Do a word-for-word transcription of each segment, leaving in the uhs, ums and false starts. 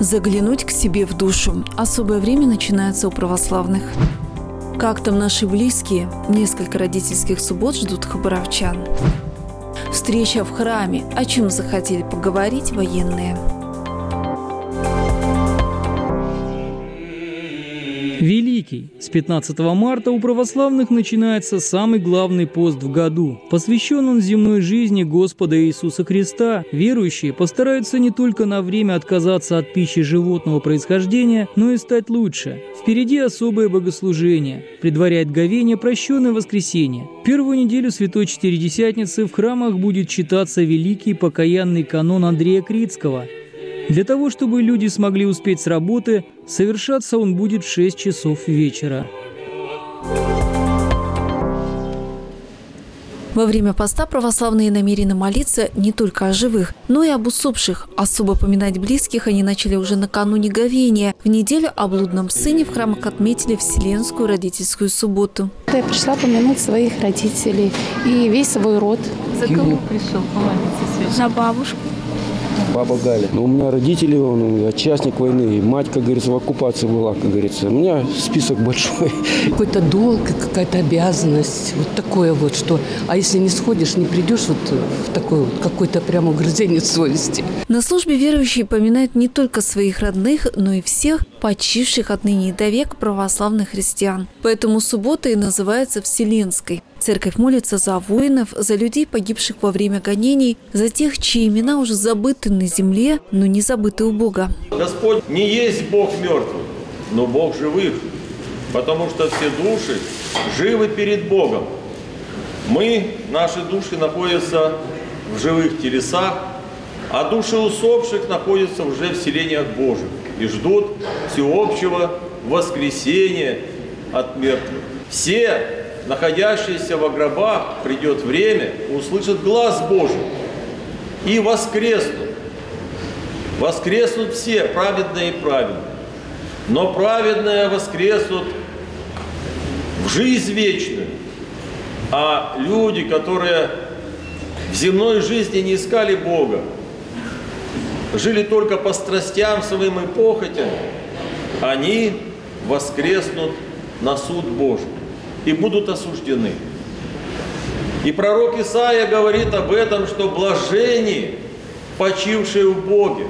Заглянуть к себе в душу. Особое время начинается у православных. Как там наши близкие? Несколько родительских суббот ждут хабаровчан. Встреча в храме. О чем захотели поговорить военные? Великий. С пятнадцатого марта у православных начинается самый главный пост в году. Посвящен он земной жизни Господа Иисуса Христа. Верующие постараются не только на время отказаться от пищи животного происхождения, но и стать лучше. Впереди особое богослужение. Предваряет говение прощенное воскресенье. Первую неделю Святой Четыредесятницы в храмах будет читаться великий покаянный канон Андрея Критского. Для того, чтобы люди смогли успеть с работы, совершаться он будет в шесть часов вечера. Во время поста православные намерены молиться не только о живых, но и об усопших. Особо поминать близких они начали уже накануне говения. В неделю о блудном сыне в храмах отметили Вселенскую родительскую субботу. Я пришла помянуть своих родителей и весь свой род. За кого пришел помолиться сегодня? За бабушку. Баба Галя. Ну, у меня родители, он участник войны, и мать, как говорится, в оккупации была, как говорится. У меня список большой. Какой-то долг, какая-то обязанность, вот такое вот, что, а если не сходишь, не придешь, вот в такое вот какое-то прямо угрызение совести. На службе верующие поминают не только своих родных, но и всех почивших отныне и до века православных христиан. Поэтому суббота и называется Вселенской. Церковь молится за воинов, за людей, погибших во время гонений, за тех, чьи имена уже забыты на земле, но не забыты у Бога. Господь не есть Бог мертвых, но Бог живых, потому что все души живы перед Богом. Мы, наши души, находятся в живых телесах, а души усопших находятся уже в селениях Божьих и ждут всеобщего воскресения от мертвых. Все, находящиеся во гробах, придет время, услышат глас Божий и воскреснут. Воскреснут все, праведные и праведные. Но праведные воскреснут в жизнь вечную, а люди, которые в земной жизни не искали Бога, жили только по страстям своим и похотям, они воскреснут на суд Божий и будут осуждены. И пророк Исаия говорит об этом, что блаженны почившие в Боге,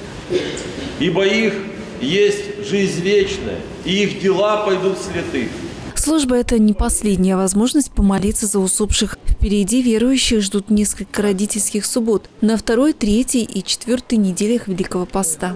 ибо их есть жизнь вечная, и их дела пойдут святых. Служба – это не последняя возможность помолиться за усопших. Впереди верующих ждут несколько родительских суббот на второй, третьей и четвертой неделях Великого Поста.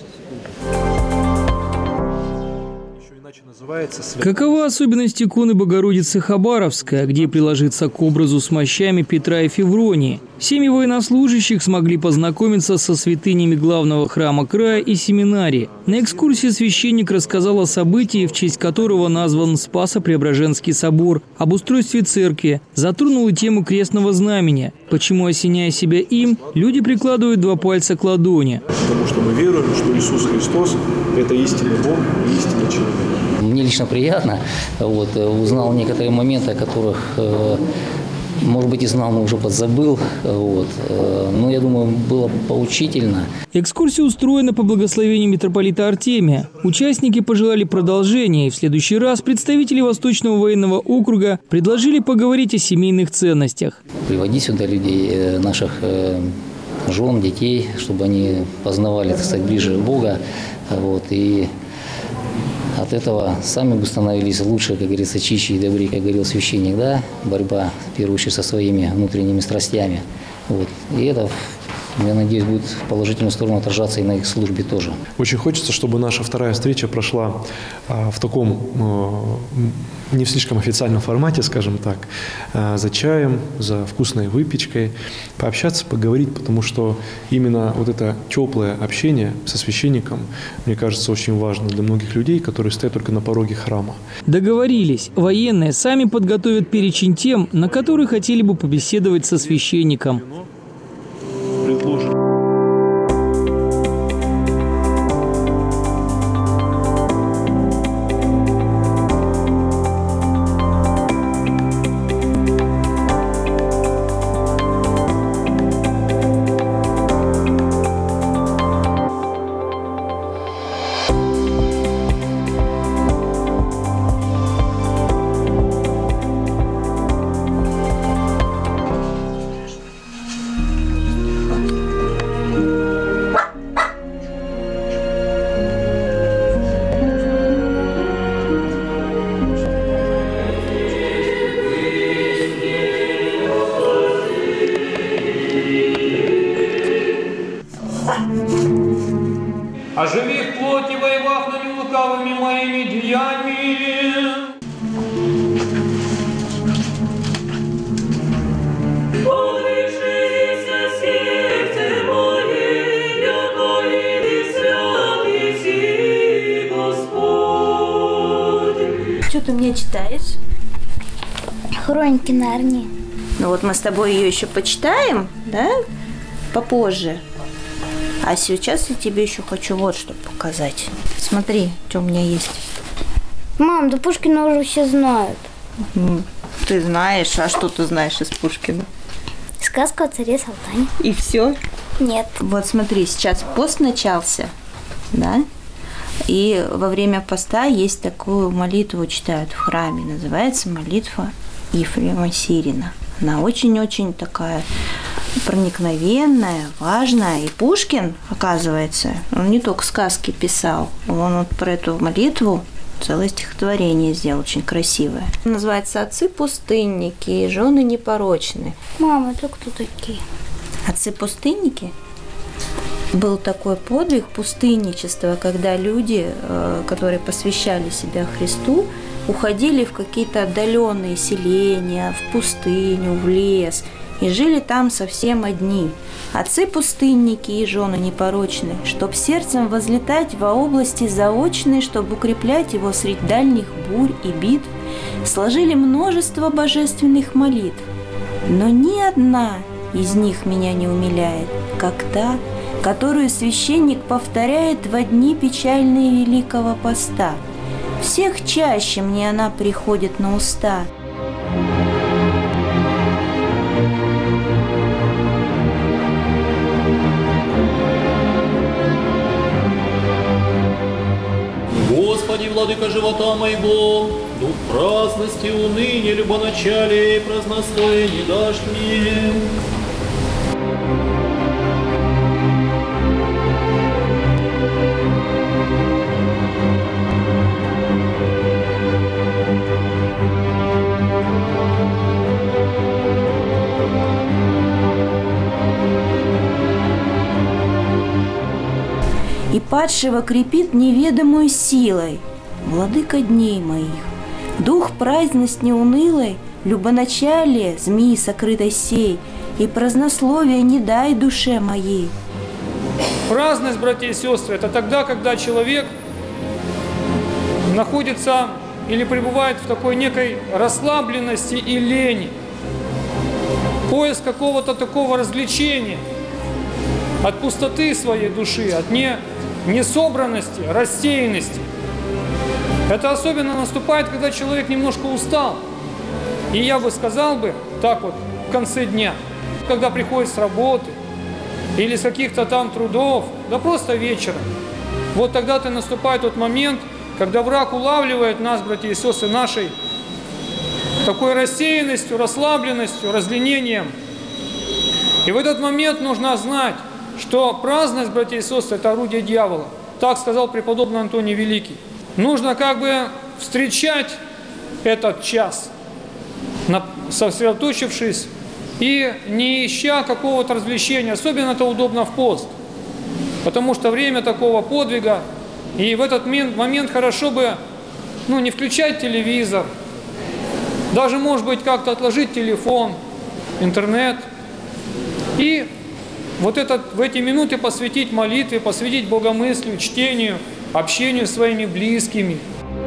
Какова особенность иконы Богородицы Хабаровская, где приложиться к образу с мощами Петра и Февронии? Семьи военнослужащих смогли познакомиться со святынями главного храма края и семинарии. На экскурсии священник рассказал о событии, в честь которого назван Спасо-Преображенский собор, об устройстве церкви, затронул и тему крестного знамения. Почему, осеняя себя им, люди прикладывают два пальца к ладони? Потому что мы веруем, что Иисус Христос – это истинный Бог и истинный человек. Мне лично приятно. Вот, узнал некоторые моменты, о которых, может быть, и знал, но уже подзабыл. Вот, но, я думаю, было поучительно. Экскурсия устроена по благословению митрополита Артемия. Участники пожелали продолжения, и в следующий раз представители Восточного военного округа предложили поговорить о семейных ценностях. Приводить сюда людей, наших жен, детей, чтобы они познавали, так сказать, ближе Бога. Вот, и от этого сами бы становились лучше, как говорится, чище и добрее, как говорил священник, да, борьба, в первую очередь, со своими внутренними страстями. Вот. И это, я надеюсь, будет в положительную сторону отражаться и на их службе тоже. Очень хочется, чтобы наша вторая встреча прошла а, в таком а, не в слишком официальном формате, скажем так, а, за чаем, за вкусной выпечкой, пообщаться, поговорить, потому что именно вот это теплое общение со священником, мне кажется, очень важно для многих людей, которые стоят только на пороге храма. Договорились. Военные сами подготовят перечень тем, на которые хотели бы побеседовать со священником. Предложим. оживи в плоти, воевав на нем лукавыми моими деяниями. Что ты мне читаешь? Хроники Нарнии. Ну вот мы с тобой ее еще почитаем, да, попозже. А сейчас я тебе еще хочу вот что показать. Смотри, что у меня есть. Мам, да Пушкина уже все знают. Ты знаешь, а что ты знаешь из Пушкина? Сказка о царе Салтане. И все? Нет. Вот смотри, сейчас пост начался, да? И во время поста есть такую молитву, читают в храме, называется молитва Ефрема Сирина. Она очень-очень такая проникновенная, важная. И Пушкин, оказывается, он не только сказки писал, он вот про эту молитву целое стихотворение сделал, очень красивое. Называется «Отцы-пустынники и жены непорочные». Мама, это кто такие? Отцы-пустынники? Был такой подвиг пустынничества, когда люди, которые посвящали себя Христу, уходили в какие-то отдаленные селения, в пустыню, в лес, и жили там совсем одни. Отцы-пустынники и жены непорочные, чтоб сердцем возлетать во области заочной, чтобы укреплять его средь дальних бурь и битв, сложили множество божественных молитв. Но ни одна из них меня не умиляет, как та, которую священник повторяет во дни печальные Великого Поста. Всех чаще мне она приходит на уста. Господи, владыка живота моего, дух праздности, уныния, любоначалия и празднословия не дашь мне. И падшего крепит неведомую силой, владыка дней моих. Дух праздность неунылой, любоначалие змеи сокрытой сей, и празднословия не дай душе моей. Праздность, братья и сестры, это тогда, когда человек находится или пребывает в такой некой расслабленности и лени. Поиск какого-то такого развлечения от пустоты своей души, от не, несобранности, рассеянности. Это особенно наступает, когда человек немножко устал. И я бы сказал бы, так вот, в конце дня, когда приходит с работы или с каких-то там трудов, да просто вечером. Вот тогда-то наступает тот момент, когда враг улавливает нас, братья и сестры, нашей такой рассеянностью, расслабленностью, разленением. И в этот момент нужно знать, что праздность, братья и сестры, это орудие дьявола. Так сказал преподобный Антоний Великий. Нужно как бы встречать этот час, сосредоточившись и не ища какого-то развлечения. Особенно это удобно в пост, потому что время такого подвига, и в этот момент хорошо бы ну, не включать телевизор, даже, может быть, как-то отложить телефон, интернет, и вот этот, в эти минуты посвятить молитве, посвятить богомыслию, чтению, общению с своими близкими.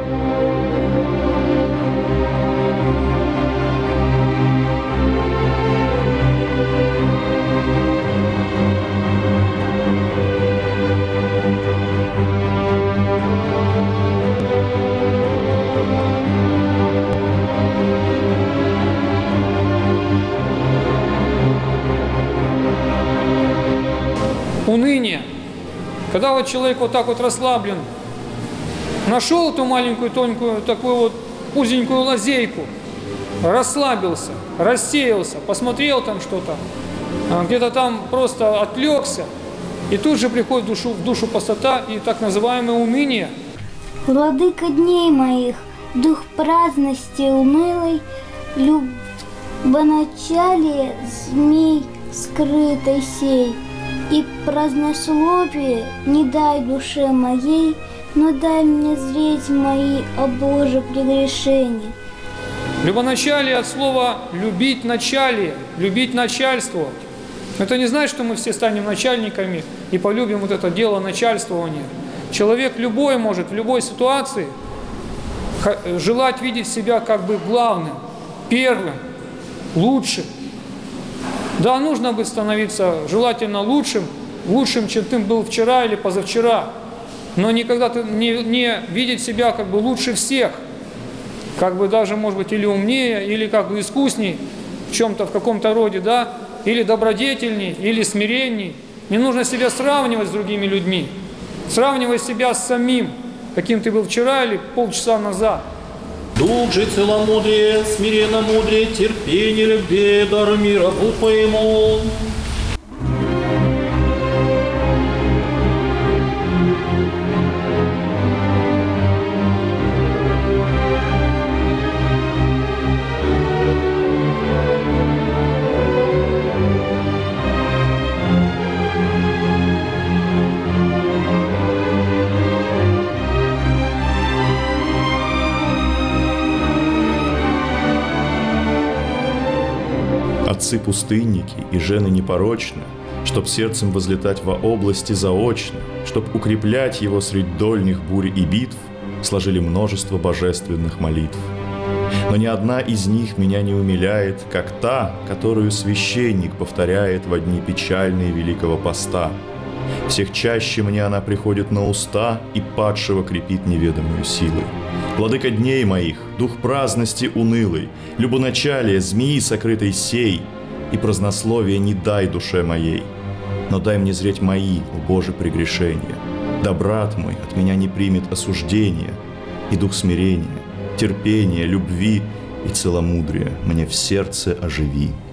Уныние. Когда вот человек вот так вот расслаблен, нашел эту маленькую, тонкую, такую вот узенькую лазейку, расслабился, рассеялся, посмотрел там что-то, где-то там просто отвлекся, и тут же приходит в душу, в душу пустота и так называемое уныние. Владыка дней моих, дух праздности унылой, любоначалие змей скрытой сей, и празднословие не дай душе моей, но дай мне зреть мои, о Боже, прегрешения. Любоначалие от слова «любить началие», «любить начальство». Это не значит, что мы все станем начальниками и полюбим вот это дело начальствования. Человек любой может в любой ситуации желать видеть себя как бы главным, первым, лучшим. Да, нужно быть становиться желательно лучшим, лучшим, чем ты был вчера или позавчера, но никогда ты не, не видеть себя как бы лучше всех, как бы даже, может быть, или умнее, или как бы искусней в чем-то, в каком-то роде, да, или добродетельней, или смиренней. Не нужно себя сравнивать с другими людьми, сравнивать себя с самим, каким ты был вчера или полчаса назад. Дух же целомудрие, смиренно мудрее, терпение, любви, дар мира, будь поему. Отцы-пустынники и жены непорочны, чтоб сердцем возлетать во области заочно, чтоб укреплять его средь дольних бурь и битв, сложили множество божественных молитв. Но ни одна из них меня не умиляет, как та, которую священник повторяет во дни печальные Великого Поста. Всех чаще мне она приходит на уста и падшего крепит неведомую силой. Владыка дней моих, дух праздности унылый, любоначалие змеи сокрытой сей, и празднословие не дай душе моей, но дай мне зреть мои, о Боже, прегрешения. Да брат мой от меня не примет осуждения, и дух смирения, терпения, любви и целомудрия мне в сердце оживи.